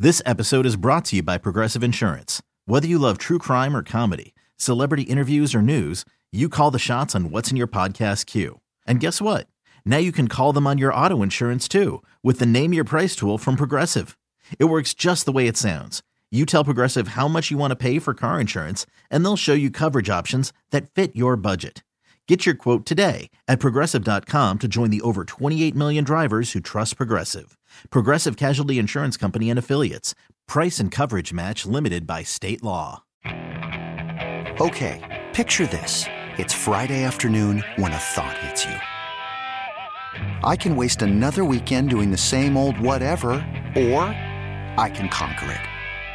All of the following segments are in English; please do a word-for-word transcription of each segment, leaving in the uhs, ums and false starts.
This episode is brought to you by Progressive Insurance. Whether you love true crime or comedy, celebrity interviews or news, you call the shots on what's in your podcast queue. And guess what? Now you can call them on your auto insurance too with the Name Your Price tool from Progressive. It works just the way it sounds. You tell Progressive how much you want to pay for car insurance, and they'll show you coverage options that fit your budget. Get your quote today at Progressive dot com to join the over twenty-eight million drivers who trust Progressive. Progressive Casualty Insurance Company and Affiliates. Price and coverage match limited by state law. Okay, picture this. It's Friday afternoon when a thought hits you. I can waste another weekend doing the same old whatever, or I can conquer it.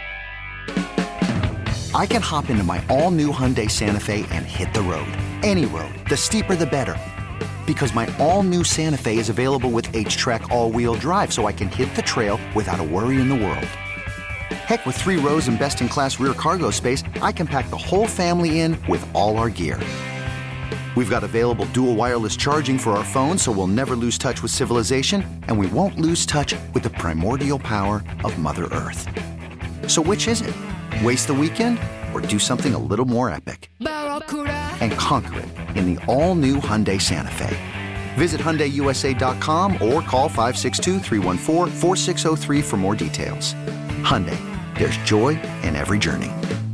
I can hop into my all-new Hyundai Santa Fe and hit the road. Any road. The steeper, the better. Because my all-new Santa Fe is available with H-Track all-wheel drive, so I can hit the trail without a worry in the world. Heck, with three rows and best-in-class rear cargo space, I can pack the whole family in with all our gear. We've got available dual wireless charging for our phones, so we'll never lose touch with civilization, and we won't lose touch with the primordial power of Mother Earth. So which is it? Waste the weekend or do something a little more epic? And conquer it in the all-new Hyundai Santa Fe. Visit Hyundai U S A dot com or call five six two, three one four, four six zero three for more details. Hyundai, there's joy in every journey.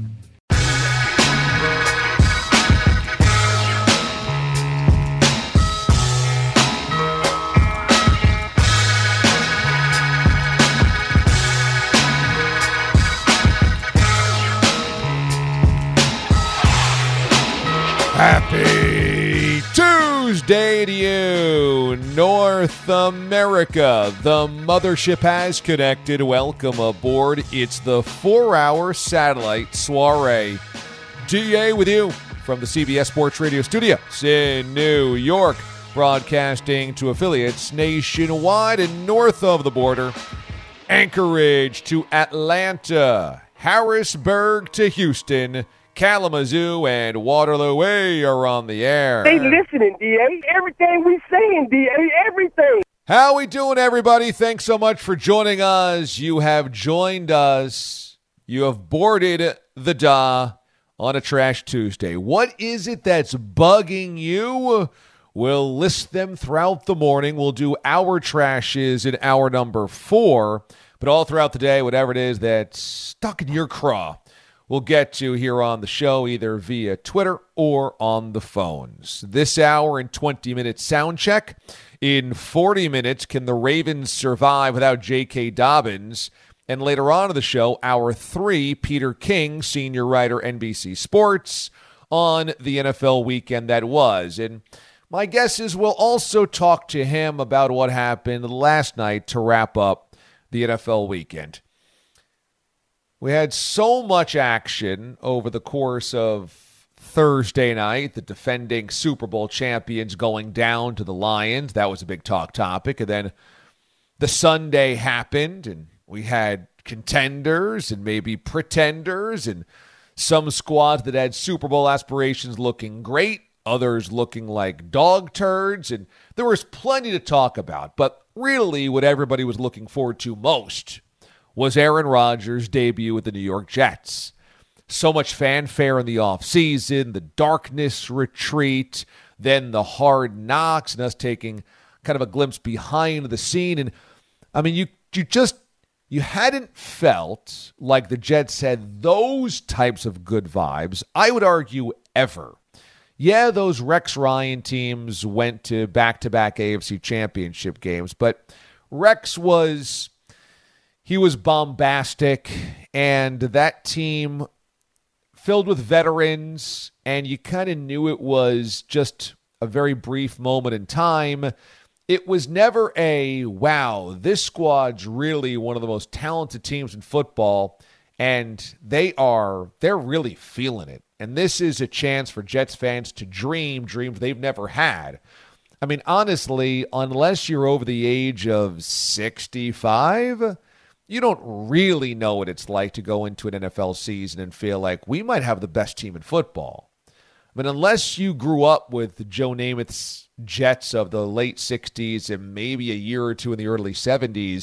Happy Tuesday to you, North America. The mothership has connected. Welcome aboard. It's the four-hour satellite soiree. D A with you from the C B S Sports Radio studios in New York, broadcasting to affiliates nationwide and north of the border. Anchorage to Atlanta, Harrisburg to Houston, Kalamazoo and Waterloo way are on the air. They listening, D A. Everything we saying, D A. Everything. How we doing, everybody? Thanks so much for joining us. You have joined us. You have boarded the D A on a Trash Tuesday. What is it that's bugging you? We'll list them throughout the morning. We'll do our trashes in hour number four. But all throughout the day, whatever it is that's stuck in your craw, we'll get to here on the show, either via Twitter or on the phones. This hour in twenty minutes sound check. In forty minutes, can the Ravens survive without J K. Dobbins? And later on in the show, hour three, Peter King, senior writer, N B C Sports, on the N F L weekend that was. And my guess is we'll also talk to him about what happened last night to wrap up the N F L weekend. We had so much action over the course of Thursday night, the defending Super Bowl champions going down to the Lions. That was a big talk topic. And then the Sunday happened, and we had contenders and maybe pretenders and some squads that had Super Bowl aspirations looking great, others looking like dog turds. And there was plenty to talk about. But really what everybody was looking forward to most was Aaron Rodgers' debut with the New York Jets. So much fanfare in the offseason, the darkness retreat, then the hard knocks, and us taking kind of a glimpse behind the scene. And, I mean, you you just, you hadn't felt like the Jets had those types of good vibes, I would argue, ever. Yeah, those Rex Ryan teams went to back-to-back A F C championship games, but Rex was... He was bombastic, and that team filled with veterans, and you kind of knew it was just a very brief moment in time. It was never a, wow, this squad's really one of the most talented teams in football, and they are, they're really feeling it. And this is a chance for Jets fans to dream dreams they've never had. I mean, honestly, unless you're over the age of sixty-five, you don't really know what it's like to go into an N F L season and feel like we might have the best team in football. I mean, unless you grew up with Joe Namath's Jets of the late sixties and maybe a year or two in the early seventies,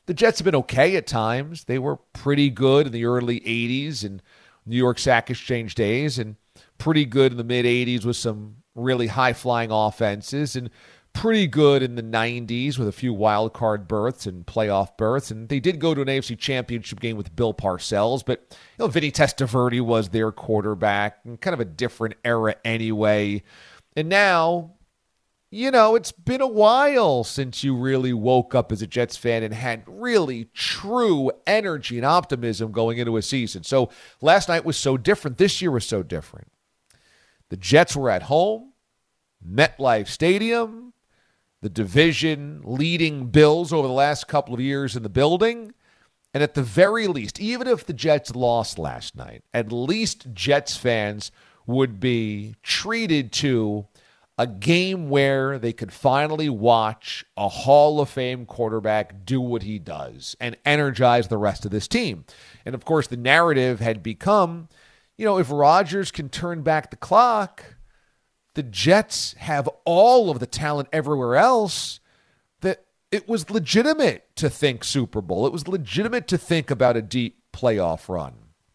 The Jets have been okay at times. They were pretty good in the early eighties and New York Sack Exchange days, and pretty good in the mid-eighties with some really high-flying offenses, and pretty good in the nineties with a few wild card berths and playoff berths. And they did go to an A F C Championship game with Bill Parcells, but you know, Vinny Testaverde was their quarterback, and kind of a different era anyway. And now, you know, it's been a while since you really woke up as a Jets fan and had really true energy and optimism going into a season. So last night was so different. This year was so different. The Jets were at home, MetLife Stadium, the division leading Bills over the last couple of years in the building. And at the very least, even if the Jets lost last night, at least Jets fans would be treated to a game where they could finally watch a Hall of Fame quarterback do what he does and energize the rest of this team. And of course, the narrative had become, you know, if Rodgers can turn back the clock, the Jets have all of the talent everywhere else, that it was legitimate to think Super Bowl. It was legitimate to think about a deep playoff run.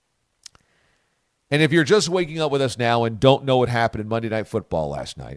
And if you're just waking up with us now and don't know what happened in Monday Night Football last night,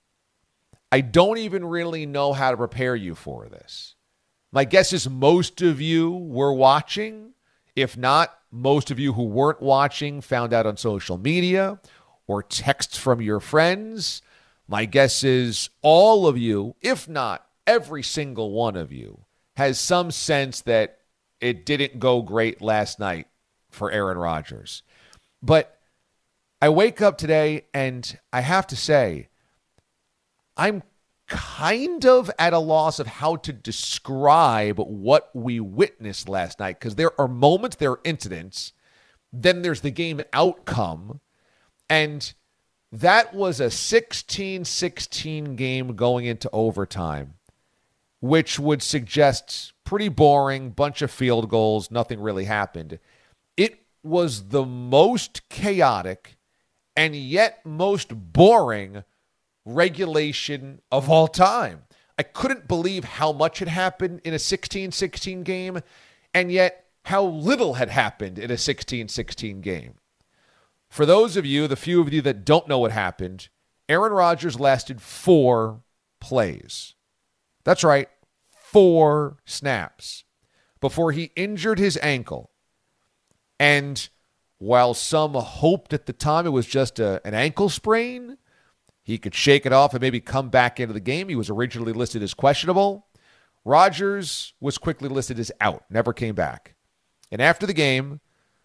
I don't even really know how to prepare you for this. My guess is most of you were watching. If not, most of you who weren't watching found out on social media or texts from your friends. My guess is all of you, if not every single one of you, has some sense that it didn't go great last night for Aaron Rodgers. But I wake up today and I have to say, I'm kind of at a loss of how to describe what we witnessed last night, because there are moments, there are incidents, then there's the game outcome, and that was a sixteen sixteen game going into overtime, which would suggest pretty boring, bunch of field goals, nothing really happened. It was the most chaotic and yet most boring regulation of all time. I couldn't believe how much had happened in a sixteen sixteen game, and yet how little had happened in a sixteen sixteen game. For those of you, the few of you that don't know what happened, Aaron Rodgers lasted four plays. That's right, four snaps before he injured his ankle. And while some hoped at the time it was just a, an ankle sprain, he could shake it off and maybe come back into the game. He was originally listed as questionable. Rodgers was quickly listed as out, never came back. And after the game,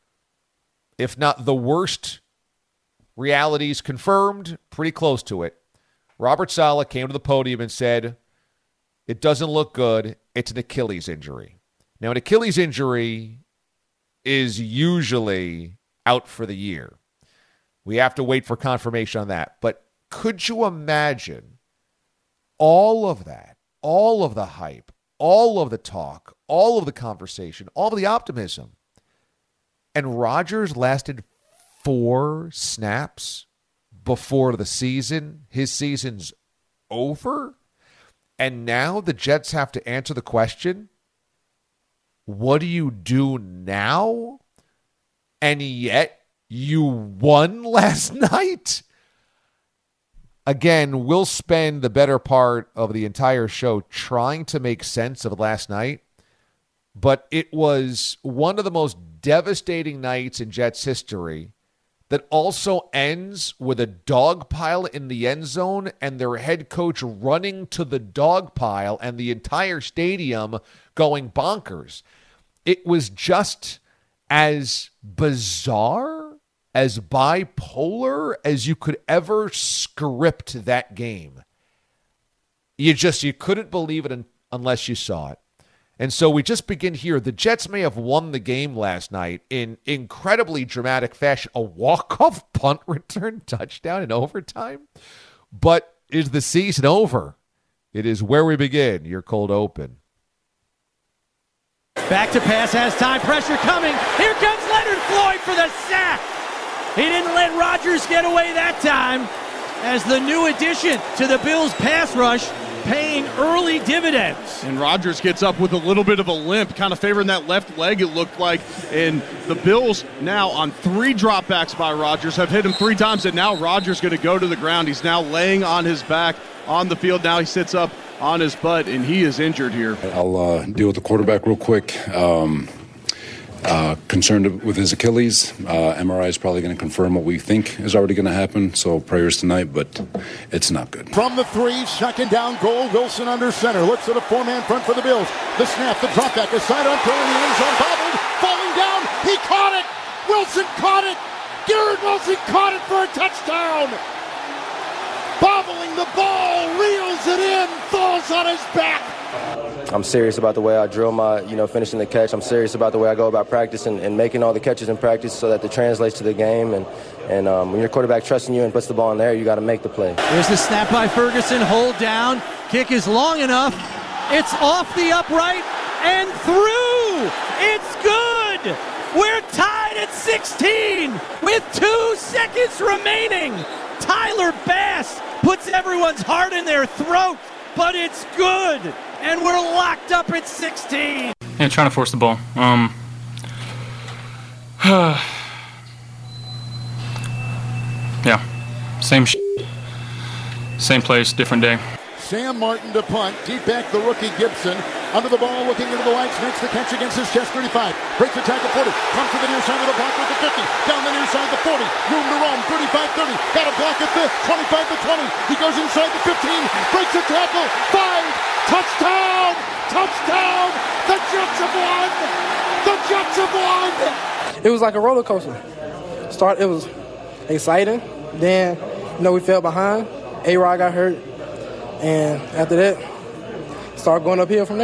if not the worst realities confirmed, pretty close to it, Robert Saleh came to the podium and said, it doesn't look good. It's an Achilles injury. Now, an Achilles injury is usually out for the year. We have to wait for confirmation on that. But could you imagine all of that, all of the hype, all of the talk, all of the conversation, all of the optimism, and Rodgers lasted four snaps before the season, his season's over, and now the Jets have to answer the question, what do you do now? And yet you won last night? Again, we'll spend the better part of the entire show trying to make sense of last night, but it was one of the most devastating nights in Jets history that also ends with a dog pile in the end zone and their head coach running to the dog pile and the entire stadium going bonkers. It was just as bizarre, as bipolar as you could ever script that game. You just, you couldn't believe it un- unless you saw it. And so we just begin here. The Jets may have won the game last night in incredibly dramatic fashion, a walk-off punt return touchdown in overtime. But is the season over? It is where we begin, your cold open. Back to pass, has time, pressure coming. Here comes Leonard Floyd for the sack. He didn't let Rodgers get away that time as the new addition to the Bills' pass rush paying early dividends. And Rodgers gets up with a little bit of a limp, kind of favoring that left leg, it looked like. And the Bills now on three dropbacks by Rodgers have hit him three times, and now Rodgers going to go to the ground. He's now laying on his back on the field. Now he sits up on his butt, and he is injured here. I'll uh, deal with the quarterback real quick. Um, uh, concerned with his Achilles. Uh, M R I is probably going to confirm what we think is already going to happen, so prayers tonight, but it's not good. From the three, second down goal, Wilson under center. Looks at a four-man front for the Bills. The snap, the drop back, a sidearm throw in the end zone, bobbled, falling down. He caught it. Wilson caught it. Garrett Wilson caught it for a touchdown. Bobbling the ball, reels it in, falls on his back. I'm serious about the way I drill my, you know, finishing the catch. I'm serious about the way I go about practice and, and making all the catches in practice so that it translates to the game. And, and um, when your quarterback trusting you and puts the ball in there, you got to make the play. There's the snap by Ferguson, hold down. Kick is long enough. It's off the upright and through. It's good. We're tied at sixteen with two seconds remaining. Tyler Bass puts everyone's heart in their throat, but it's good, and we're locked up at sixteen. Yeah, trying to force the ball. Um, yeah, same sh- same place, different day. Sam Martin to punt, deep back the rookie Gibson. Under the ball, looking into the lights, makes the catch against his chest, thirty-five. Breaks the tackle, forty. Comes to the near side of the block with the fifty. Down the near side, the forty. Room to roam, thirty-five thirty. Got a block at fifth, twenty-five to twenty. He goes inside the fifteen. Breaks the tackle, five. Touchdown! Touchdown! The Jets have won! The Jets have won! It was like a roller coaster. Start, it was exciting. Then, you know, we fell behind. A-Rod got hurt. And after that, start going uphill from there.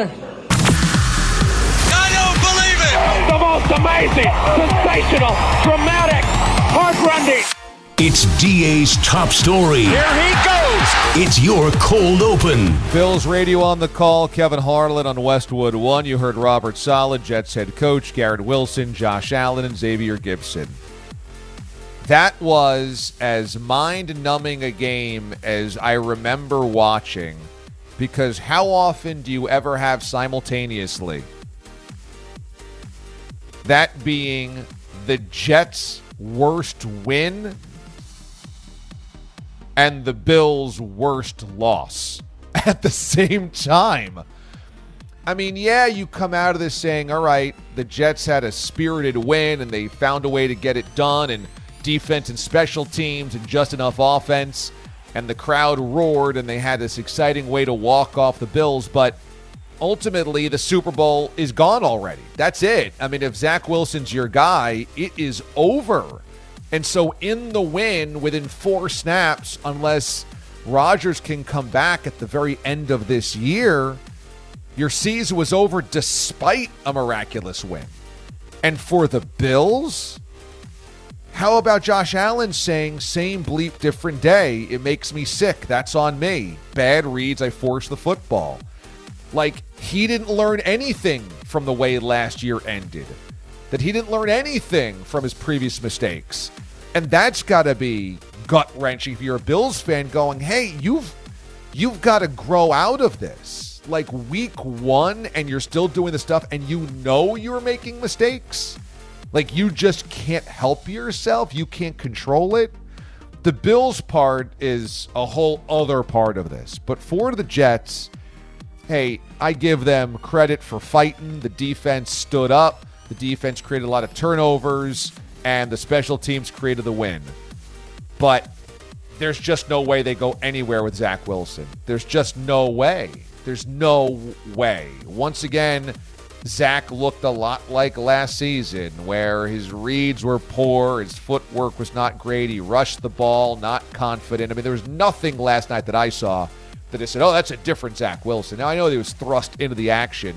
I don't believe it! The most amazing, sensational, dramatic, heart-rending. It's D A's top story. Here he goes! It's your cold open. Bills radio on the call. Kevin Harlan on Westwood One. You heard Robert Saleh, Jets head coach, Garrett Wilson, Josh Allen, and Xavier Gibson. That was as mind-numbing a game as I remember watching, because how often do you ever have simultaneously that being the Jets' worst win and the Bills' worst loss at the same time? I mean, yeah, you come out of this saying, all right, the Jets had a spirited win and they found a way to get it done, and defense and special teams and just enough offense, and the crowd roared and they had this exciting way to walk off the Bills. But ultimately, the Super Bowl is gone already. That's it. I mean, if Zach Wilson's your guy, it is over. And so in the win, within four snaps, unless Rodgers can come back at the very end of this year, your season was over despite a miraculous win. And for the Bills, how about Josh Allen saying, same bleep, different day? It makes me sick. That's on me. Bad reads. I forced the football. Like, he didn't learn anything from the way last year ended. That he didn't learn anything from his previous mistakes. And that's got to be gut-wrenching if you're a Bills fan going, hey, you've you've got to grow out of this. Like, week one, and you're still doing the stuff, and you know you're making mistakes? Like, you just can't help yourself. You can't control it. The Bills part is a whole other part of this. But for the Jets, hey, I give them credit for fighting. The defense stood up. The defense created a lot of turnovers, and the special teams created the win. But there's just no way they go anywhere with Zach Wilson. There's just no way. There's no way. Once again, Zach looked a lot like last season, where his reads were poor, his footwork was not great, he rushed the ball, not confident. I mean, there was nothing last night that I saw that I said, oh, that's a different Zach Wilson. Now, I know he was thrust into the action,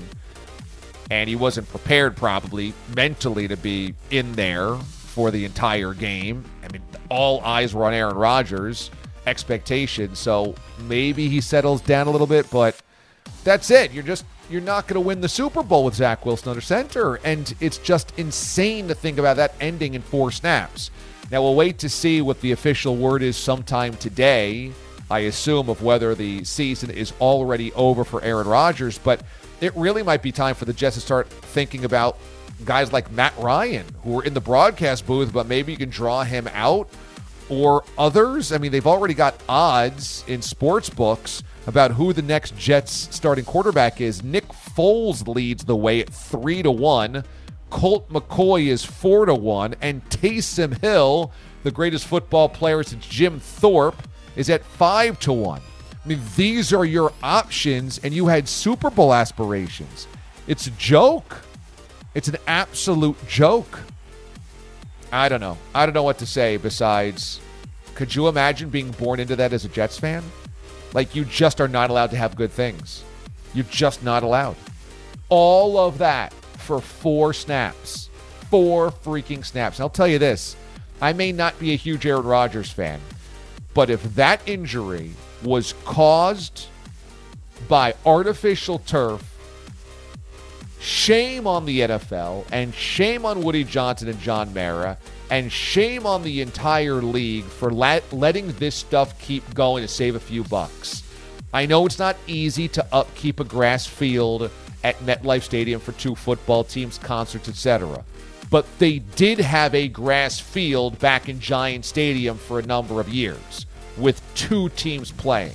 and he wasn't prepared probably mentally to be in there for the entire game. I mean, all eyes were on Aaron Rodgers, expectations, so maybe he settles down a little bit, but that's it. You're just You're not going to win the Super Bowl with Zach Wilson under center, and it's just insane to think about that ending in four snaps. Now, we'll wait to see what the official word is sometime today I assume, of whether the season is already over for Aaron Rodgers, but it really might be time for the Jets to start thinking about guys like Matt Ryan, who are in the broadcast booth, but maybe you can draw him out, or others. I mean, they've already got odds in sports books about who the next Jets starting quarterback is. Nick Foles leads the way at three to one. Colt McCoy is four to one, and Taysom Hill, the greatest football player since Jim Thorpe, is at five to one. I mean, these are your options, and you had Super Bowl aspirations. It's a joke. It's an absolute joke. I don't know. I don't know what to say besides, could you imagine being born into that as a Jets fan? Like, you just are not allowed to have good things. You're just not allowed. All of that for four snaps. Four freaking snaps. And I'll tell you this. I may not be a huge Aaron Rodgers fan, but if that injury was caused by artificial turf, shame on the N F L, and shame on Woody Johnson and John Mara, and shame on the entire league for let, letting this stuff keep going to save a few bucks. I know it's not easy to upkeep a grass field at MetLife Stadium for two football teams, concerts, et cetera, but they did have a grass field back in Giant Stadium for a number of years with two teams playing.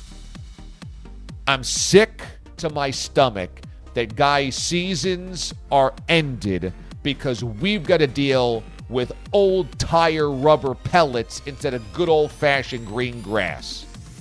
I'm sick to my stomach that guys' seasons are ended because we've got to deal with old tire rubber pellets instead of good old-fashioned green grass.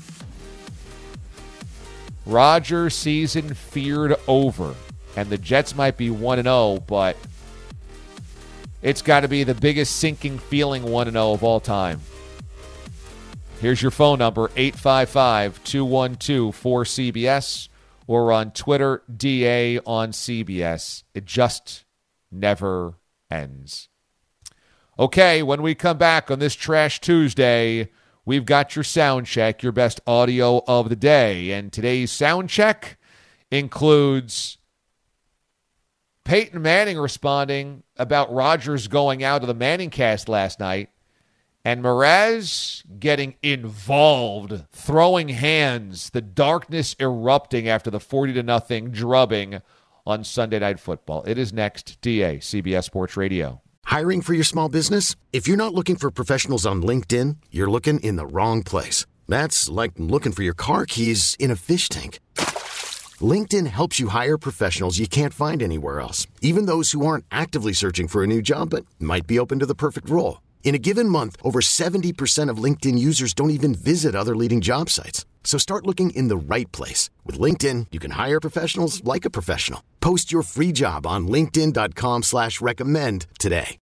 Rodgers' season feared over, and the Jets might be one and oh, but it's got to be the biggest sinking feeling one and oh of all time. Here's your phone number, eight five five, two one two, four C B S, or on Twitter, D A on C B S. It just never ends. Okay, when we come back on this Trash Tuesday, we've got your sound check, your best audio of the day. And today's sound check includes Peyton Manning responding about Rodgers going out of the Manning cast last night, and Mraz getting involved, throwing hands, the darkness erupting after the forty to nothing drubbing on Sunday Night Football. It is next. D A, C B S Sports Radio. Hiring for your small business? If you're not looking for professionals on LinkedIn, you're looking in the wrong place. That's like looking for your car keys in a fish tank. LinkedIn helps you hire professionals you can't find anywhere else, even those who aren't actively searching for a new job but might be open to the perfect role. In a given month, over seventy percent of LinkedIn users don't even visit other leading job sites. So start looking in the right place. With LinkedIn, you can hire professionals like a professional. Post your free job on linkedin dot com slash recommend today.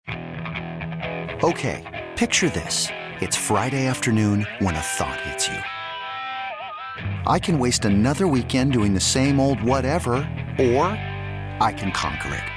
Okay, picture this. It's Friday afternoon when a thought hits you. I can waste another weekend doing the same old whatever, or I can conquer it.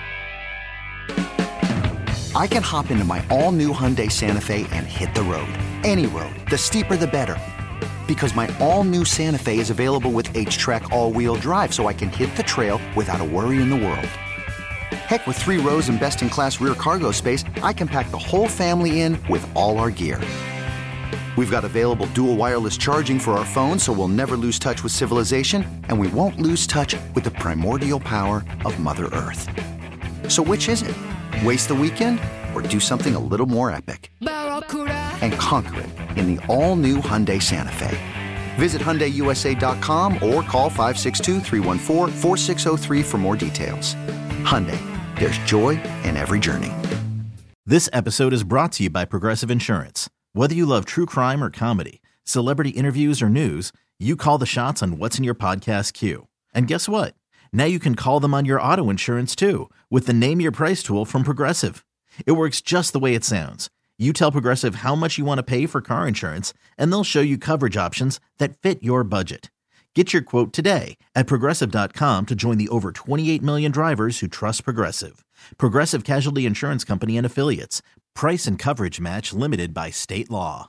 I can hop into my all-new Hyundai Santa Fe and hit the road. Any road. The steeper, the better. Because my all-new Santa Fe is available with H-Track all-wheel drive, so I can hit the trail without a worry in the world. Heck, with three rows and best-in-class rear cargo space, I can pack the whole family in with all our gear. We've got available dual wireless charging for our phones, so we'll never lose touch with civilization, and we won't lose touch with the primordial power of Mother Earth. So which is it? Waste the weekend or do something a little more epic? And conquer it in the all-new Hyundai Santa Fe. Visit Hyundai U S A dot com or call five six two, three one four, four six zero three for more details. Hyundai, there's joy in every journey. This episode is brought to you by Progressive Insurance. Whether you love true crime or comedy, celebrity interviews or news, you call the shots on what's in your podcast queue. And guess what? Now you can call them on your auto insurance too with the Name Your Price tool from Progressive. It works just the way it sounds. You tell Progressive how much you want to pay for car insurance, and they'll show you coverage options that fit your budget. Get your quote today at Progressive dot com to join the over twenty-eight million drivers who trust Progressive. Progressive Casualty Insurance Company and Affiliates. Price and coverage match limited by state law.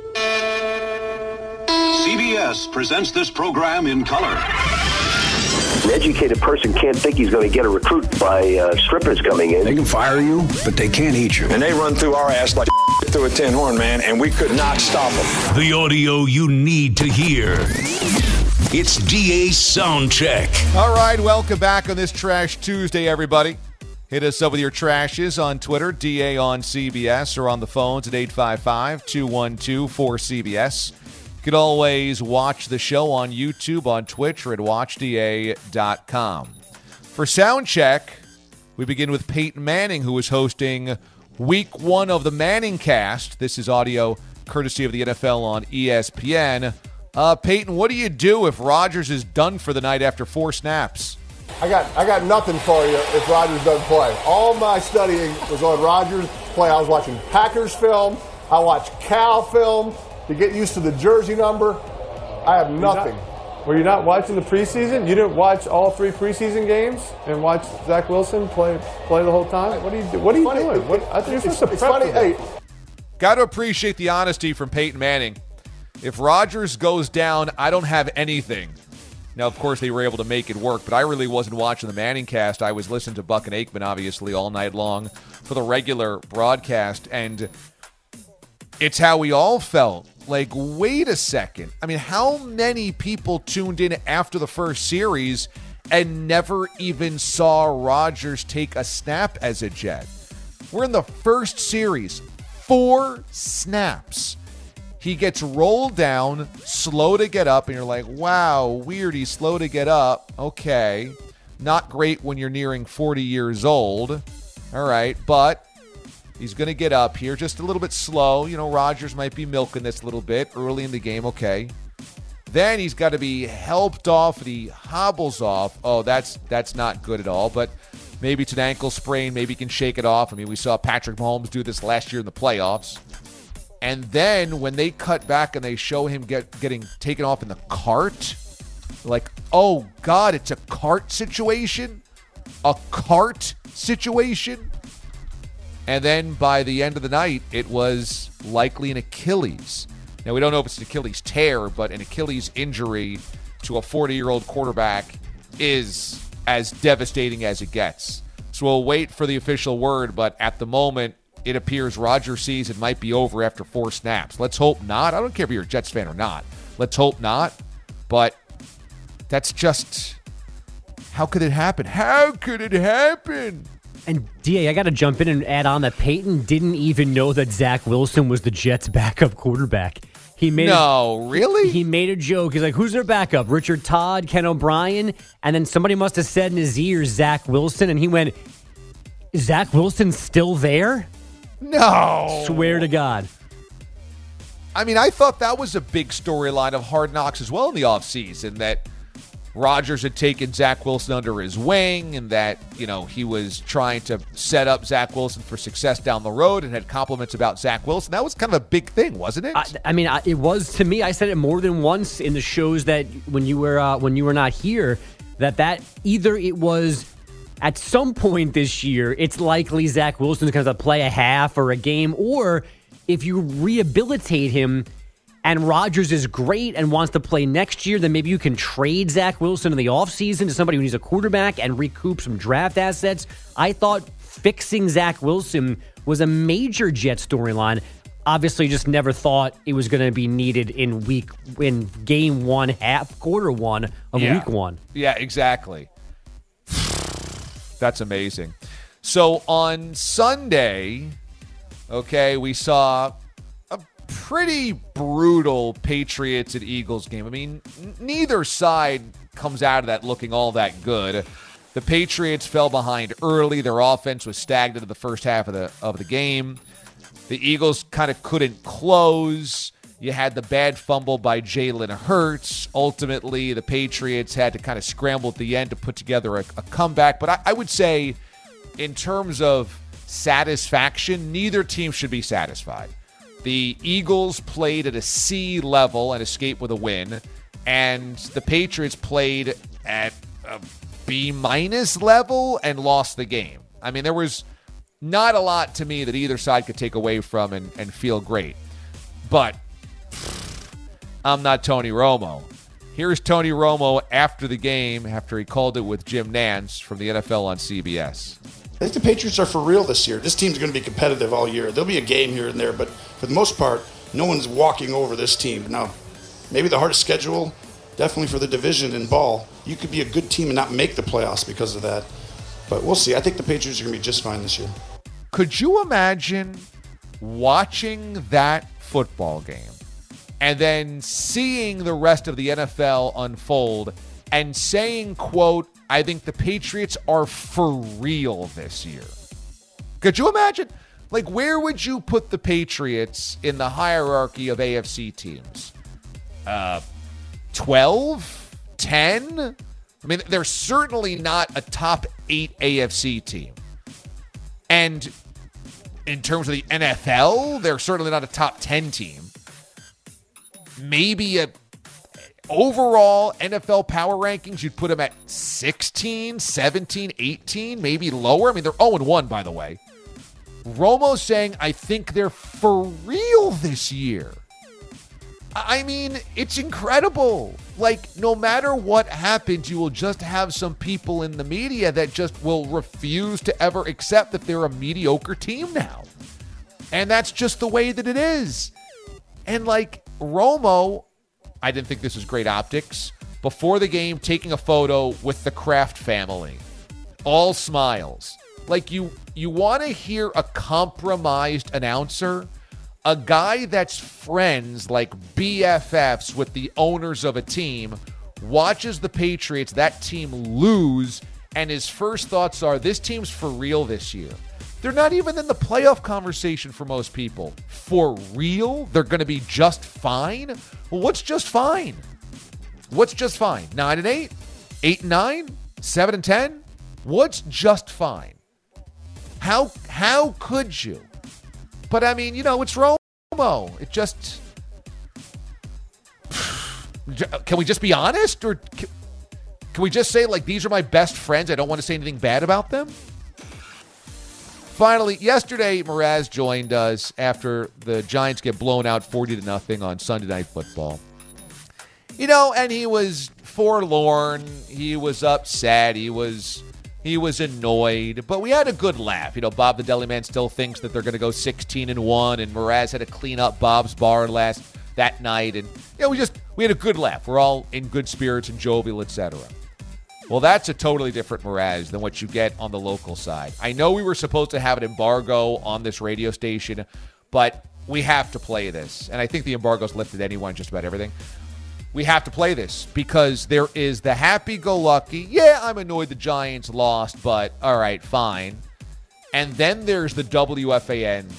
C B S presents this program in color. An educated person can't think he's going to get a recruit by uh, strippers coming in. They can fire you, but they can't eat you. And they run through our ass like through a tin horn, man, and we could not stop them. The audio you need to hear. It's D A's Soundcheck. All right, welcome back on this Trash Tuesday, everybody. Hit us up with your trashes on Twitter, D A on C B S, or on the phones at eight five five, two one two, four C B S. You can always watch the show on YouTube, on Twitch, or at watch D A dot com. For Soundcheck, we begin with Peyton Manning, who is hosting week one of the Manning Cast. This is audio courtesy of the N F L on E S P N. Uh, Peyton, what do you do if Rodgers is done for the night after four snaps? I got I got nothing for you if Rodgers doesn't play. All my studying was on Rodgers play. I was watching Packers film. I watched Cal film to get used to the jersey number. I have nothing. Not, were you not watching the preseason? You didn't watch all three preseason games and watch Zach Wilson play play the whole time? What are you, what are you funny, doing? What, I think you're supposed to it's prep funny. for that. Hey, got to appreciate the honesty from Peyton Manning. If Rodgers goes down, I don't have anything. Now, of course, they were able to make it work, but I really wasn't watching the Manning cast. I was listening to Buck and Aikman, obviously, all night long for the regular broadcast, and it's how we all felt. Like, wait a second. I mean, how many people tuned in after the first series and never even saw Rodgers take a snap as a Jet? We're in the first series. Four snaps. He gets rolled down, slow to get up, and you're like, wow, weird, he's slow to get up. Okay. Not great when you're nearing forty years old. All right, but he's going to get up here just a little bit slow. You know, Rodgers might be milking this a little bit early in the game. Okay. Then he's got to be helped off, and he hobbles off. Oh, that's that's not good at all, but maybe it's an ankle sprain. Maybe he can shake it off. I mean, we saw Patrick Mahomes do this last year in the playoffs. And then when they cut back and they show him get, getting taken off in the cart, like, oh, God, it's a cart situation? A cart situation? And then by the end of the night, it was likely an Achilles. Now, we don't know if it's an Achilles tear, but an Achilles injury to a forty-year-old quarterback is as devastating as it gets. So we'll wait for the official word, but at the moment, it appears Rodgers' season might be over after four snaps. Let's hope not. I don't care if you're a Jets fan or not. Let's hope not. But that's just, how could it happen? How could it happen? And D A, I got to jump in and add on that Peyton didn't even know that Zach Wilson was the Jets' backup quarterback. He made no, a, really? He made a joke. He's like, who's their backup? Richard Todd, Ken O'Brien? And then somebody must have said in his ear, Zach Wilson. And he went, is Zach Wilson still there? No. Swear to God. I mean, I thought that was a big storyline of Hard Knocks as well in the offseason, that Rodgers had taken Zach Wilson under his wing and that, you know, he was trying to set up Zach Wilson for success down the road and had compliments about Zach Wilson. That was kind of a big thing, wasn't it? I, I mean, I, it was to me. I said it more than once in the shows that when you were uh, when you were not here, that that either it was at some point this year, it's likely Zach Wilson's going to play a half or a game, or if you rehabilitate him and Rodgers is great and wants to play next year, then maybe you can trade Zach Wilson in the offseason to somebody who needs a quarterback and recoup some draft assets. I thought fixing Zach Wilson was a major Jet storyline. Obviously, just never thought it was going to be needed in week in game one, half quarter one of yeah. week one. Yeah, exactly. That's amazing. So on Sunday, okay, we saw a pretty brutal Patriots and Eagles game. I mean, n- neither side comes out of that looking all that good. The Patriots fell behind early. Their offense was stagnant in the first half of the of the game. The Eagles kind of couldn't close. You had the bad fumble by Jalen Hurts. Ultimately, the Patriots had to kind of scramble at the end to put together a, a comeback. But I, I would say, in terms of satisfaction, neither team should be satisfied. The Eagles played at a C level and escaped with a win, and the Patriots played at a B-minus level and lost the game. I mean, there was not a lot to me that either side could take away from and, and feel great. But I'm not Tony Romo. Here's Tony Romo after the game, after he called it with Jim Nantz from the N F L on C B S. I think the Patriots are for real this year. This team's going to be competitive all year. There'll be a game here and there, but for the most part, no one's walking over this team. Now, maybe the hardest schedule, definitely for the division in ball. You could be a good team and not make the playoffs because of that. But we'll see. I think the Patriots are going to be just fine this year. Could you imagine watching that football game and then seeing the rest of the N F L unfold and saying, quote, I think the Patriots are for real this year? Could you imagine? Like, where would you put the Patriots in the hierarchy of A F C teams? Uh, twelve? ten? I mean, they're certainly not a top eight A F C team. And in terms of the N F L, they're certainly not a top ten team. Maybe a overall N F L power rankings, you'd put them at sixteen, seventeen, eighteen, maybe lower. I mean, they're oh and one, by the way. Romo saying, I think they're for real this year. I mean, it's incredible. Like, no matter what happens, you will just have some people in the media that just will refuse to ever accept that they're a mediocre team now. And that's just the way that it is. And, like, Romo, I didn't think this was great optics. Before the game, taking a photo with the Kraft family. All smiles. Like, you, you want to hear a compromised announcer? A guy that's friends, like B F Fs with the owners of a team, watches the Patriots, that team, lose, and his first thoughts are, this team's for real this year. They're not even in the playoff conversation for most people. For real? They're going to be just fine? Well, what's just fine? What's just fine? Nine and eight? Eight and nine? Seven and ten? What's just fine? How how could you? But, I mean, you know, it's Romo. It just... Can we just be honest? Or can, can we just say, like, these are my best friends. I don't want to say anything bad about them? Finally, yesterday, Mraz joined us after the Giants get blown out forty to nothing on Sunday Night Football. You know, and he was forlorn. He was upset. He was... He was annoyed, but we had a good laugh. You know, Bob the Deli Man still thinks that they're going to go sixteen and one, and Mraz had to clean up Bob's bar last that night, and you know, we just we had a good laugh. We're all in good spirits and jovial, et cetera. Well, that's a totally different Mraz than what you get on the local side. I know we were supposed to have an embargo on this radio station, but we have to play this, and I think the embargo's lifted anyway on just about everything. We have to play this because there is the happy-go-lucky, yeah, I'm annoyed the Giants lost, but all right, fine. And then there's the W F A N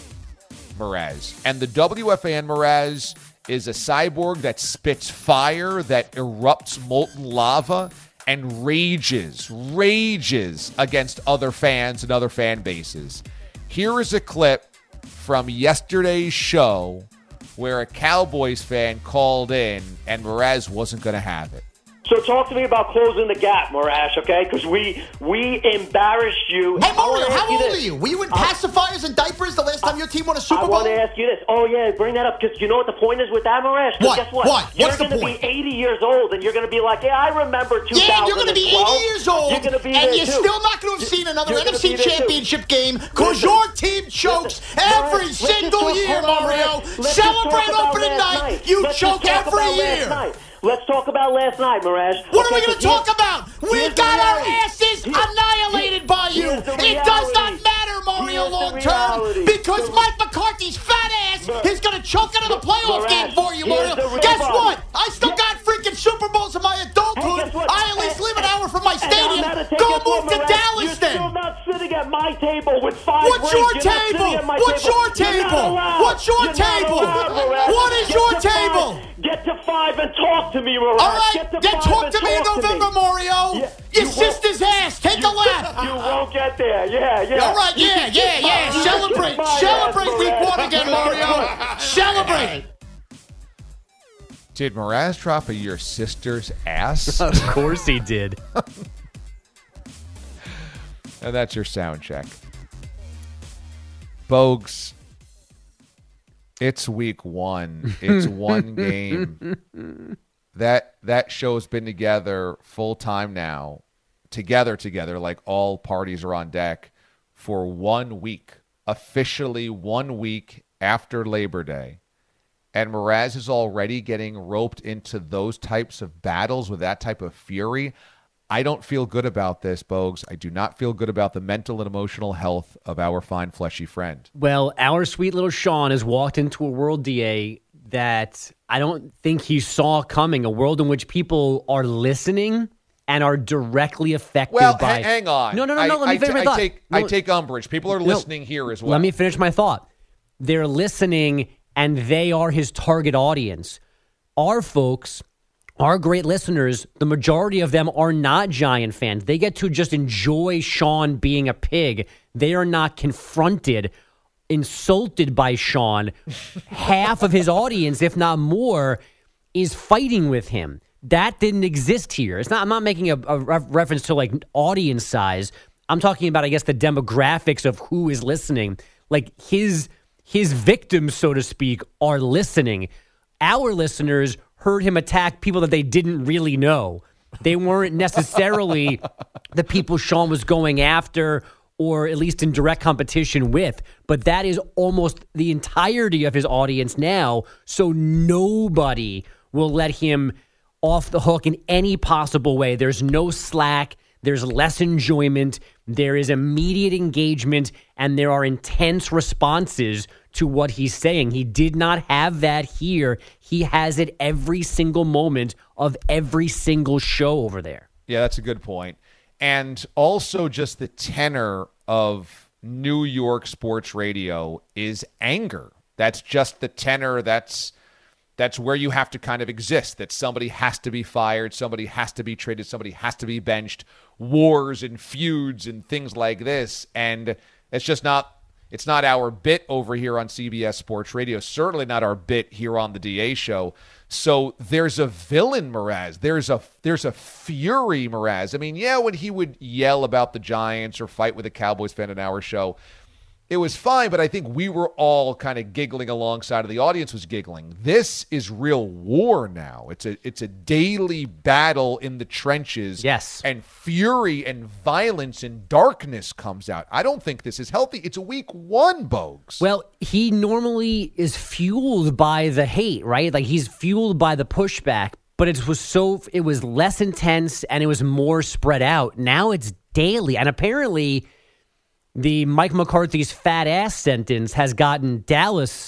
Mraz. And the W F A N Mraz is a cyborg that spits fire, that erupts molten lava, and rages, rages against other fans and other fan bases. Here is a clip from yesterday's show where a Cowboys fan called in and Mraz wasn't going to have it. So talk to me about closing the gap, Marash, okay? Because we we embarrassed you. Hey, Mario, how you old this. are you? Were you in pacifiers and diapers the last time your team won a Super I Bowl? I want to ask you this. Oh, yeah, bring that up. Because you know what the point is with that, Marash? What? Guess what? What? You're What's the going to point? be eighty years old, and you're going to be like, yeah, I remember two thousand twelve. Yeah, you're going to be eighty years old, you're gonna be and there you're too. still not going to have seen another You're N F C gonna be there Championship too. game because Listen, your team chokes listen, every let's just single talk year, about Mario. last- let's just Celebrate talk about opening last night. night. You Let's just choke talk every about last year. night. Let's talk about last night, Marash. What Okay, are we going to 'cause talk about? We here's the got our reality. asses Here's- annihilated by you. here's the It does not reality. matter, Mario, Here's the long term, reality. because The- Mike McCarthy's fat ass Mar- is going to choke out of the playoff Marash, game for you, here's Mario. the Guess reality. what? I still Yeah. got freaking Super Bowls in my adulthood. Hey, guess what? I at least And- live an hour from my and I'm stadium. not a take Go it for move to Marash. Dallas You're then. still not sitting at my table with five What's rings. your You're not table? sitting at my What's table. your You're not table? allowed. What's your You're not table? allowed, Marash. What is Get your to table? five. Get to five and talk to me, Marash. All right, Get to then five talk and to me in talk to November, me. Mario. Yeah, Your you sister's ass. Take a lap. You won't get there. Yeah, yeah. All right, You yeah, can yeah, kiss yeah. my- you Celebrate. can kiss my Celebrate ass, week Marash. one again, Mario. Celebrate. Did Mraz drop a your sister's ass? Of course he did. And that's your sound check. Bogues, it's week one. It's one game. that that show's been together full time now, together, together, like all parties are on deck for one week, officially one week after Labor Day. And Mraz is already getting roped into those types of battles with that type of fury. I don't feel good about this, Bogues. I do not feel good about the mental and emotional health of our fine, fleshy friend. Well, our sweet little Sean has walked into a world, D A, that I don't think he saw coming, a world in which people are listening and are directly affected well, by... Well, hang on. No, no, no, no, I, let me I, finish my I thought. Take, no, I take umbrage. People are no, listening here as well. Let me finish my thought. They're listening, and they are his target audience. Our folks... Our great listeners, the majority of them are not Giant fans. They get to just enjoy Sean being a pig. They are not confronted, insulted by Sean. Half of his audience, if not more, is fighting with him. That didn't exist here. It's not. I'm not making a, a reference to like audience size. I'm talking about, I guess, the demographics of who is listening. Like his his victims, so to speak, are listening. Our listeners heard him attack people that they didn't really know. They weren't necessarily the people Sean was going after or at least in direct competition with. But that is almost the entirety of his audience now. So nobody will let him off the hook in any possible way. There's no slack. There's less enjoyment. There is immediate engagement, and there are intense responses to what he's saying. He did not have that here. He has it every single moment of every single show over there. Yeah, that's a good point. And also just the tenor of New York sports radio is anger. That's just the tenor. That's that's where you have to kind of exist, that somebody has to be fired, somebody has to be traded, somebody has to be benched, wars and feuds and things like this. And it's just not It's not our bit over here on C B S Sports Radio, certainly not our bit here on the D A show. So there's a villain, Mraz. There's a there's a fury, Mraz. I mean, yeah, when he would yell about the Giants or fight with a Cowboys fan in our show, it was fine, but I think we were all kind of giggling alongside of the audience was giggling. This is real war now. It's a it's a daily battle in the trenches. Yes. And fury and violence and darkness comes out. I don't think this is healthy. It's a week one, Bogues. Well, he normally is fueled by the hate, right? Like he's fueled by the pushback, but it was so it was less intense and it was more spread out. Now it's daily, and apparently the Mike McCarthy's fat ass sentence has gotten Dallas,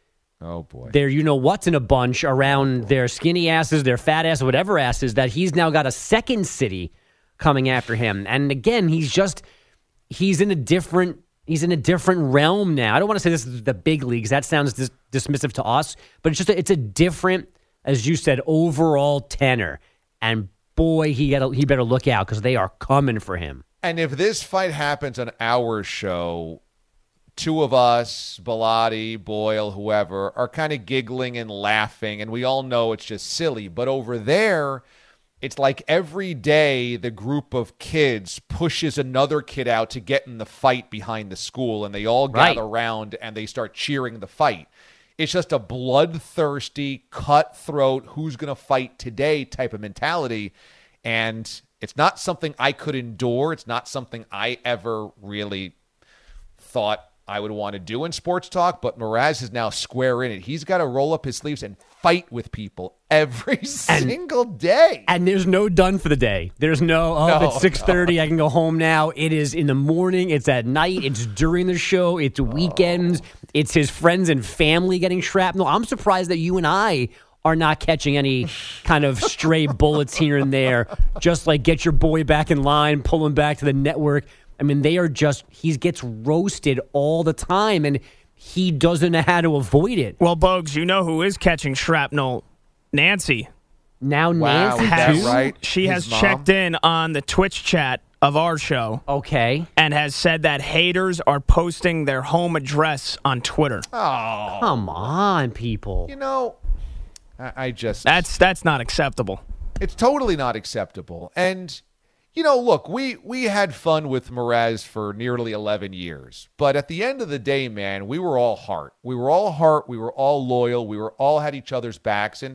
oh boy, their you know what's in a bunch around their skinny asses, their fat asses, whatever asses, that he's now got a second city coming after him. And again, he's just he's in a different he's in a different realm now. I don't want to say this is the big leagues. That sounds dis- dismissive to us, but it's just a, it's a different, as you said, overall tenor. And boy, he got he better look out because they are coming for him. And if this fight happens on our show, two of us, Bilotti, Boyle, whoever, are kind of giggling and laughing, and we all know it's just silly. But over there, it's like every day the group of kids pushes another kid out to get in the fight behind the school, and they all Right. gather around and they start cheering the fight. It's just a bloodthirsty, cutthroat, who's going to fight today type of mentality. And it's not something I could endure. It's not something I ever really thought I would want to do in sports talk, but Mraz is now square in it. He's got to roll up his sleeves and fight with people every And- single day. And there's no done for the day. There's no, oh, No, it's six thirty, I can go home now. It is in the morning, it's at night, it's during the show, it's weekends, it's his friends and family getting shrapnel. I'm surprised that you and I are not catching any kind of stray bullets here and there. Just like get your boy back in line, pull him back to the network. I mean, they are just, he gets roasted all the time, and he doesn't know how to avoid it. Well, Bogues, you know who is catching shrapnel? Nancy. Now Wow, Nancy, is that too? right? She His has mom? checked in on the Twitch chat of our show. Okay. And has said that haters are posting their home address on Twitter. Oh, Come on, people. you know, I, I just That's that's not acceptable. it's totally not acceptable. And you know, look, we we had fun with Mraz for nearly eleven years, but at the end of the day, man, we were all heart. We were all heart. We were all loyal. We were all had each other's backs, and.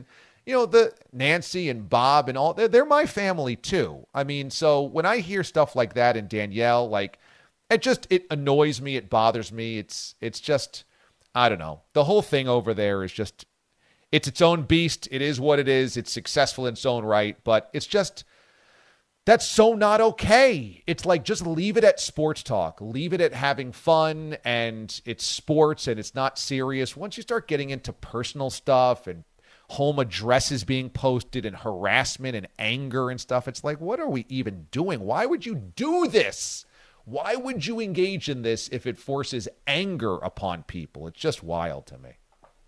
you know, the Nancy and Bob and all, they're, they're my family too. I mean, so when I hear stuff like that and Danielle, like, it just, it annoys me. It bothers me. It's, it's just, I don't know. The whole thing over there is just, it's its own beast. It is what it is. It's successful in its own right, but it's just, that's so not okay. It's like, just leave it at sports talk. Leave it at having fun, and it's sports and it's not serious. Once you start getting into personal stuff and home addresses being posted and harassment and anger and stuff, it's like, what are we even doing? Why would you do this? Why would you engage in this if it forces anger upon people? It's just wild to me.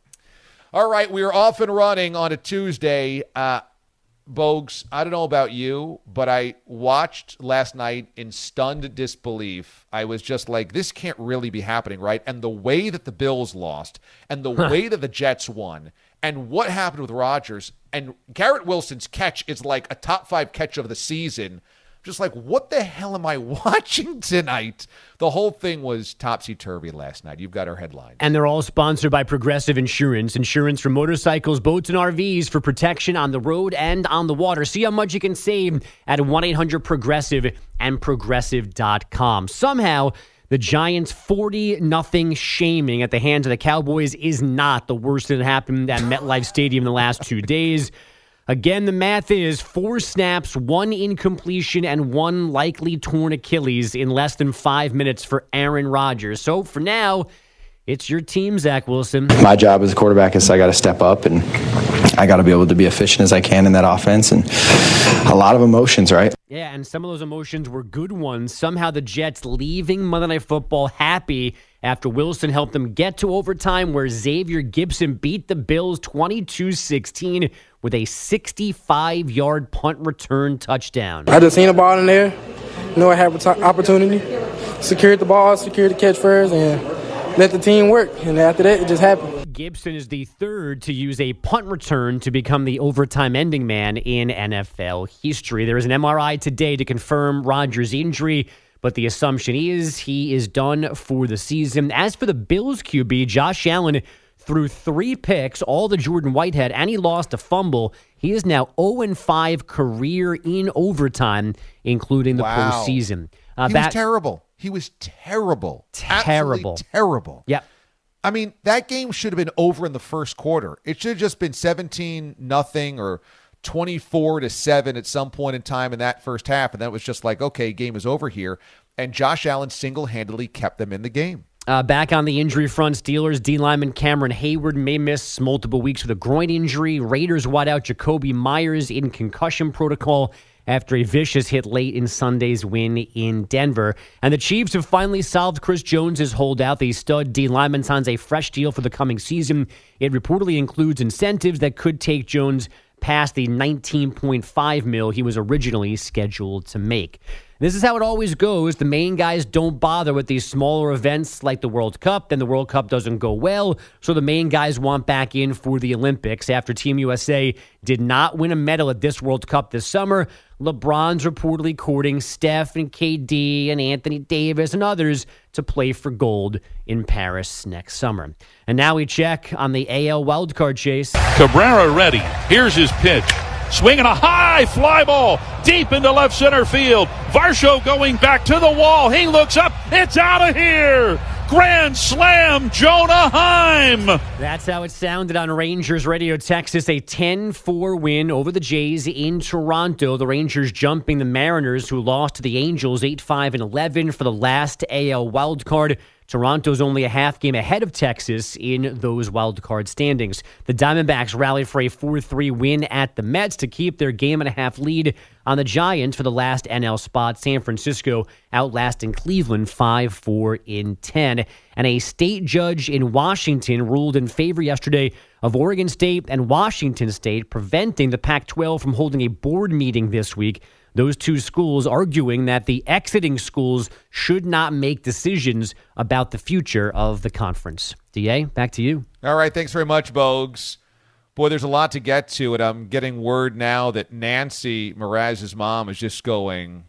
All right, we are off and running on a Tuesday. Uh, Bogues, I don't know about you, but I watched last night in stunned disbelief. I was just like, this can't really be happening, right? And the way that the Bills lost and the way that the Jets won and what happened with Rodgers and Garrett Wilson's catch is like a top five catch of the season. Just like, what the hell am I watching tonight? The whole thing was topsy-turvy last night. You've got our headline. And they're all sponsored by Progressive Insurance. Insurance for motorcycles, boats, and R Vs for protection on the road and on the water. See how much you can save at one eight hundred progressive and progressive dot com. Somehow, the Giants' forty nothing shaming at the hands of the Cowboys is not the worst that happened at MetLife Stadium in the last two days. Again, the math is four snaps, one incompletion, and one likely torn Achilles in less than five minutes for Aaron Rodgers. So for now, it's your team, Zach Wilson. My job as a quarterback is I got to step up, and I got to be able to be efficient as I can in that offense. And a lot of emotions, right? Yeah, and some of those emotions were good ones. Somehow the Jets leaving Monday Night Football happy after Wilson helped them get to overtime, where Xavier Gibson beat the Bills twenty-two sixteen with a sixty-five-yard punt return touchdown. I just seen the ball in there, knew I had opportunity, secured the ball, secured the catch first, and let the team work. And after that, it just happened. Gibson is the third to use a punt return to become the overtime ending man in N F L history. There is an M R I today to confirm Rodgers' injury, but the assumption is he is done for the season. As for the Bills Q B, Josh Allen threw three picks, all to Jordan Whitehead, and he lost a fumble. He is now oh and five career in overtime, including the wow. postseason. Uh, he bat- was terrible. He was terrible. Terrible. Absolutely terrible. Yep. I mean, that game should have been over in the first quarter. It should have just been seventeen nothing or twenty-four to seven at some point in time in that first half. And then it was just like, okay, game is over here. And Josh Allen single-handedly kept them in the game. Uh, back on the injury front, Steelers D lineman Cameron Hayward may miss multiple weeks with a groin injury. Raiders wideout Jacoby Myers in concussion protocol after a vicious hit late in Sunday's win in Denver. And the Chiefs have finally solved Chris Jones' holdout. The stud D lineman signs a fresh deal for the coming season. It reportedly includes incentives that could take Jones past the nineteen point five mil he was originally scheduled to make. This is how it always goes. The main guys don't bother with these smaller events like the World Cup. Then the World Cup doesn't go well, so the main guys want back in for the Olympics. After Team U S A did not win a medal at this World Cup this summer, LeBron's reportedly courting Steph and K D and Anthony Davis and others to play for gold in Paris next summer. And now we check on the A L wildcard chase. Cabrera ready. Here's his pitch. Swinging a high fly ball deep into left center field. Varsho going back to the wall. He looks up. It's out of here. Grand slam, Jonah Heim. That's how it sounded on Rangers Radio Texas. A ten four win over the Jays in Toronto. The Rangers jumping the Mariners, who lost to the Angels eight five and eleven for the last A L wildcard. Toronto's only a half game ahead of Texas in those wildcard standings. The Diamondbacks rallied for a four three win at the Mets to keep their game and a half lead on the Giants for the last N L spot. San Francisco outlasting Cleveland five four in ten. And a state judge in Washington ruled in favor yesterday of Oregon State and Washington State, preventing the Pac twelve from holding a board meeting this week. Those two schools arguing that the exiting schools should not make decisions about the future of the conference. D A, back to you. All right, thanks very much, Bogues. Boy, there's a lot to get to, and I'm getting word now that Nancy Mraz's mom is just going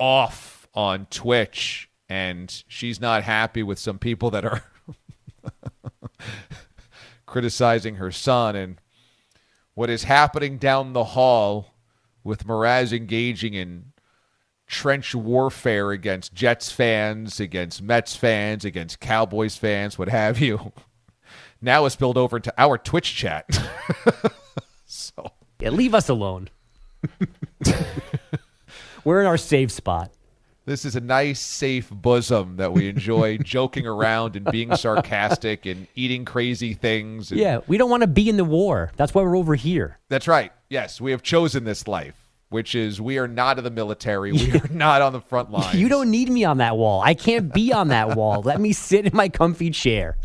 off on Twitch, and she's not happy with some people that are criticizing her son. And what is happening down the hall with Mraz engaging in trench warfare against Jets fans, against Mets fans, against Cowboys fans, what have you, now has spilled over into our Twitch chat. So yeah, leave us alone. We're in our safe spot. This is a nice, safe bosom that we enjoy joking around and being sarcastic and eating crazy things. And yeah, we don't want to be in the war. That's why we're over here. That's right. Yes, we have chosen this life, which is we are not in the military. We are not on the front lines. You don't need me on that wall. I can't be on that wall. Let me sit in my comfy chair.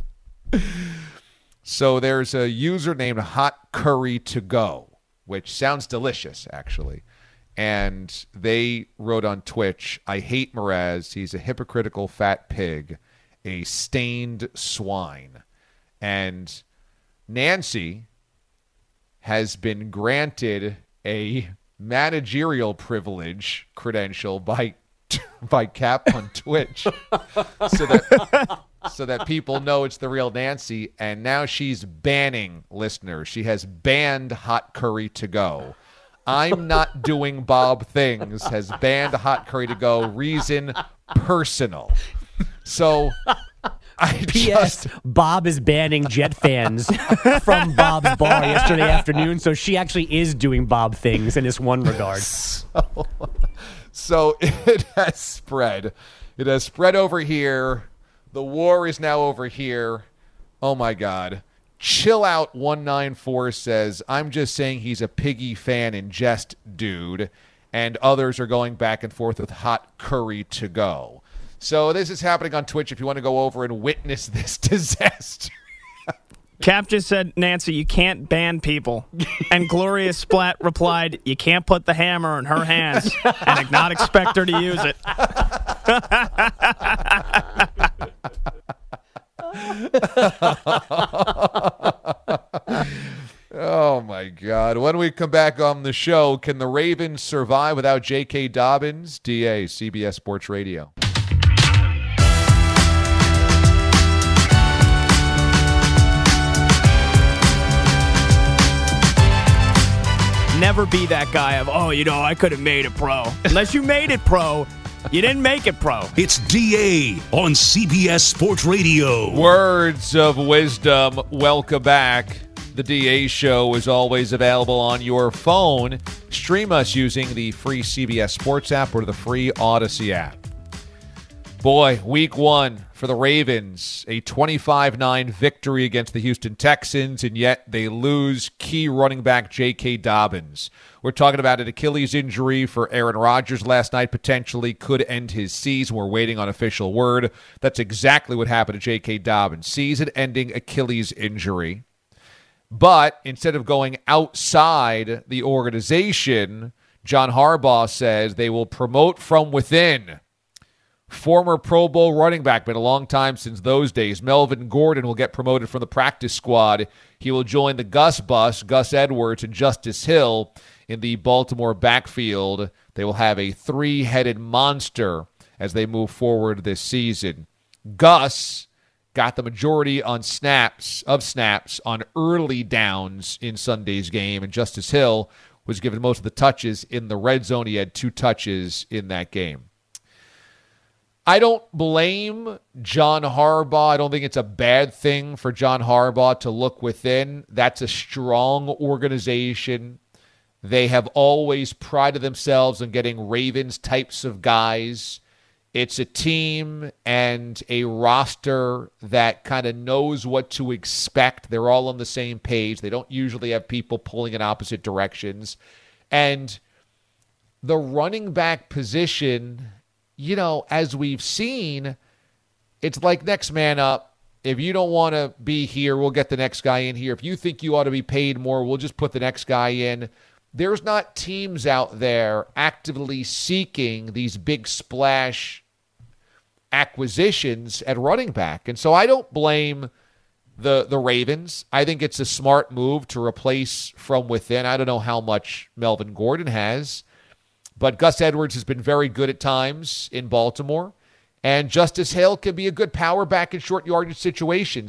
So there's a user named Hot Curry to Go, which sounds delicious, actually. And they wrote on Twitch, I hate Mraz. He's a hypocritical fat pig, a stained swine. And Nancy has been granted a managerial privilege credential by by Cap on Twitch so that so that people know it's the real Nancy. And now she's banning listeners. She has banned Hot Curry to Go. I'm not doing Bob things has banned Hot Curry to Go. Reason personal. So I P S. just Bob is banning Jet fans from Bob's bar yesterday afternoon, so she actually is doing Bob things in this one regard. So, so it has spread. It has spread over here. The war is now over here. Oh my God. Chill Out one nine four says, I'm just saying he's a piggy fan and jest dude. And others are going back and forth with Hot Curry to Go. So this is happening on Twitch if you want to go over and witness this disaster. Cap just said, Nancy, you can't ban people. And Gloria Splat replied, you can't put the hammer in her hands and not expect her to use it. Oh, my God. When we come back on the show, can the Ravens survive without J K. Dobbins? D A, C B S Sports Radio. Never be that guy of, oh, you know, I could have made it pro. Unless you made it pro, you didn't make it pro. It's D A on C B S Sports Radio. Words of wisdom. Welcome back. The D A Show is always available on your phone. Stream us using the free C B S Sports app or the free Odyssey app. Boy, week one for the Ravens, a twenty-five nine victory against the Houston Texans, and yet they lose key running back J K. Dobbins. We're talking about an Achilles injury for Aaron Rodgers last night, potentially could end his season. We're waiting on official word. That's exactly what happened to J K. Dobbins. Season-ending Achilles injury. But instead of going outside the organization, John Harbaugh says they will promote from within. Former Pro Bowl running back, been a long time since those days. Melvin Gordon will get promoted from the practice squad. He will join the Gus bus, Gus Edwards and Justice Hill in the Baltimore backfield. They will have a three-headed monster as they move forward this season. Gus got the majority on snaps of snaps on early downs in Sunday's game, and Justice Hill was given most of the touches in the red zone. He had two touches in that game. I don't blame John Harbaugh. I don't think it's a bad thing for John Harbaugh to look within. That's a strong organization. They have always prided themselves on getting Ravens types of guys. It's a team and a roster that kind of knows what to expect. They're all on the same page. They don't usually have people pulling in opposite directions. And the running back position, you know, as we've seen, it's like next man up. If you don't want to be here, we'll get the next guy in here. If you think you ought to be paid more, we'll just put the next guy in. There's not teams out there actively seeking these big splash acquisitions at running back. And so I don't blame the the Ravens. I think it's a smart move to replace from within. I don't know how much Melvin Gordon has, but Gus Edwards has been very good at times in Baltimore. And Justice Hill can be a good power back in short yardage situations.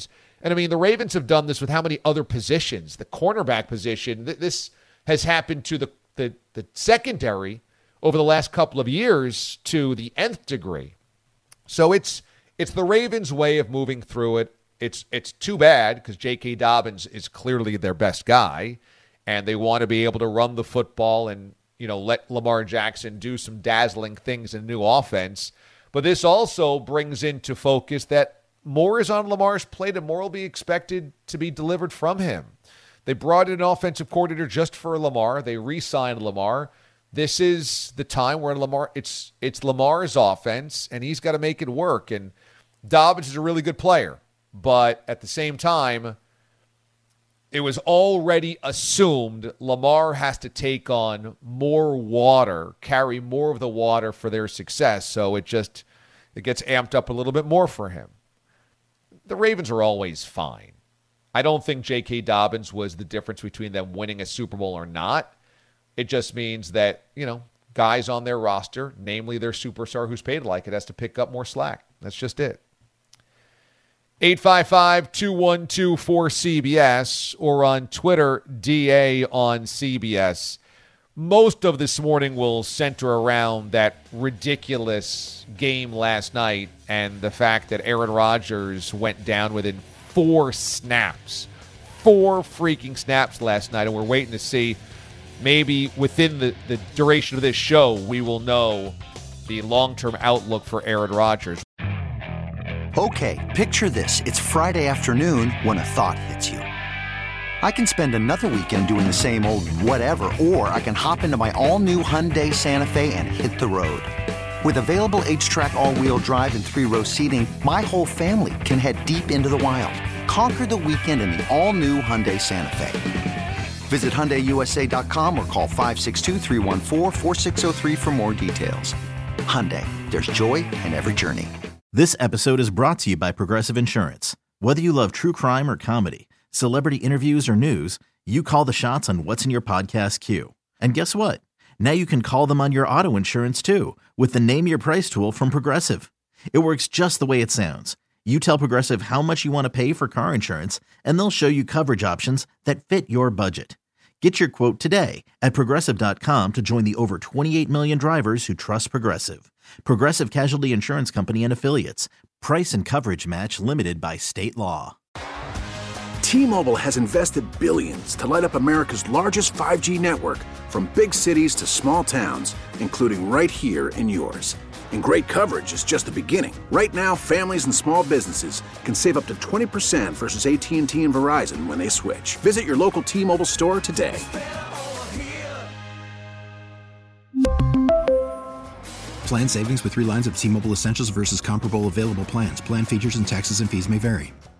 And I mean, the Ravens have done this with how many other positions? The cornerback position, th- this has happened to the, the, the secondary over the last couple of years to the nth degree. So it's it's the Ravens' way of moving through it. It's it's too bad because J K. Dobbins is clearly their best guy, and they want to be able to run the football and, you know, let Lamar Jackson do some dazzling things in a new offense. But this also brings into focus that more is on Lamar's plate and more will be expected to be delivered from him. They brought in an offensive coordinator just for Lamar. They re-signed Lamar. This is the time where Lamar it's it's Lamar's offense, and he's got to make it work. And Dobbins is a really good player. But at the same time, it was already assumed Lamar has to take on more water, carry more of the water for their success. So it just it gets amped up a little bit more for him. The Ravens are always fine. I don't think J K. Dobbins was the difference between them winning a Super Bowl or not. It just means that, you know, guys on their roster, namely their superstar who's paid like it, has to pick up more slack. That's just it. eight five five, two one two, four C B S or on Twitter, D A on C B S. Most of this morning will center around that ridiculous game last night and the fact that Aaron Rodgers went down within four snaps. Four freaking snaps last night, and we're waiting to see. Maybe within the, the duration of this show, we will know the long-term outlook for Aaron Rodgers. Okay, picture this. It's Friday afternoon when a thought hits you. I can spend another weekend doing the same old whatever, or I can hop into my all-new Hyundai Santa Fe and hit the road. With available H-Track all-wheel drive and three-row seating, my whole family can head deep into the wild. Conquer the weekend in the all-new Hyundai Santa Fe. Visit Hyundai U S A dot com or call five six two, three one four, four six zero three for more details. Hyundai, there's joy in every journey. This episode is brought to you by Progressive Insurance. Whether you love true crime or comedy, celebrity interviews or news, you call the shots on what's in your podcast queue. And guess what? Now you can call them on your auto insurance too with the Name Your Price tool from Progressive. It works just the way it sounds. You tell Progressive how much you want to pay for car insurance, and they'll show you coverage options that fit your budget. Get your quote today at Progressive dot com to join the over twenty-eight million drivers who trust Progressive. Progressive Casualty Insurance Company and Affiliates. Price and coverage match limited by state law. T-Mobile has invested billions to light up America's largest five G network, from big cities to small towns, including right here in yours. And great coverage is just the beginning. Right now, families and small businesses can save up to twenty percent versus A T and T and Verizon when they switch. Visit your local T-Mobile store today. Plan savings with three lines of T-Mobile Essentials versus comparable available plans. Plan features and taxes and fees may vary.